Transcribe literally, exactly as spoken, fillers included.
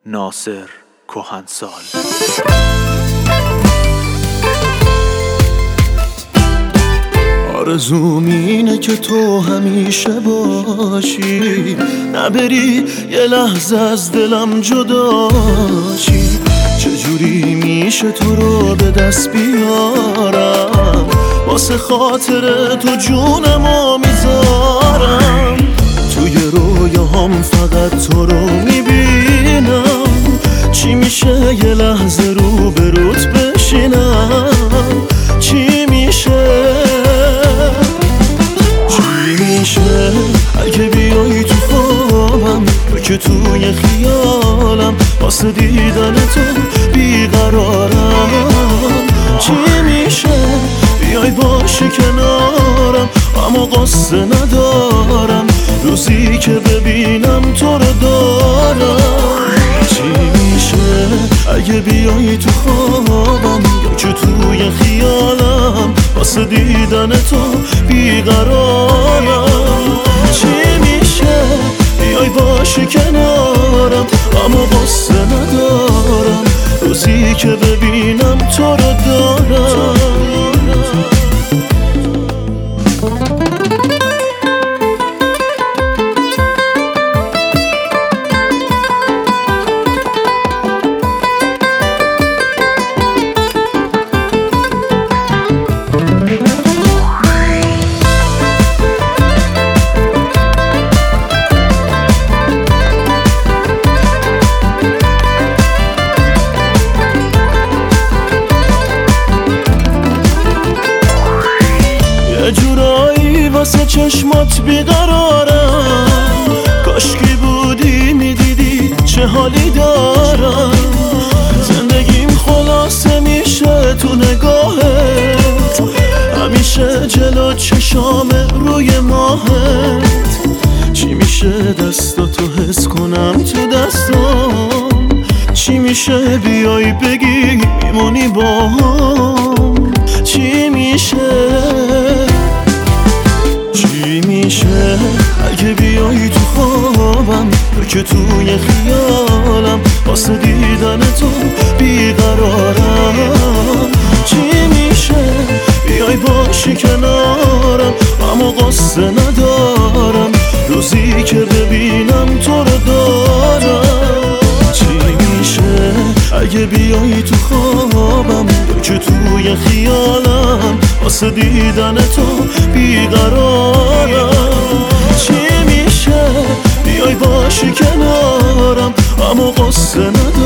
ناصر کهنسال. آرزوم اینه که تو همیشه باشی، نبری یه لحظه از دلم جدا شی. چجوری میشه تو رو به دست بیارم، واسه خاطر تو جونمو میذارم. توی رویاهام فقط تو رو میبینم، چی میشه یه لحظه رو به روت بشینم؟ چی میشه چی میشه اگه بیایی تو خوابم، که توی خیالم واسه دیدن تو بیقرارم؟ چی میشه بیای باشی کنارم، اما قصه ندارم روزی که ببینم تو رو دارم. چی میشه اگه بیایی تو خوابم، یا که توی خیالم واسه دیدن تو بیقرارم؟ چی میشه بیای باشی کنارم، اما قصه ندارم روزی که ببینم تو رو دارم. یه جورایی واسه چشمات بیقرارم، کاشکی بودی میدیدی چه حالی دارم. زندگیم خلاصه میشه تو نگاهت، همیشه جلو چشام روی ماهت. چی میشه دستاتو حس کنم تو دستام، چی میشه بیای بگی میمونی با هم؟ چی میشه چی میشه اگه بیایی تو خوابم، که توی خیالم واسه دیدن تو بیقرارم؟ چی میشه بیای باشی کنارم، اما قصه ندارم روزی که ببینم تو رو دارم. چی میشه اگه بیایی تو خوابم، که توی خیالم واسه دیدن تو بیقرارم؟ چی میشه بیای باشی کنارم، اما قصه ندارم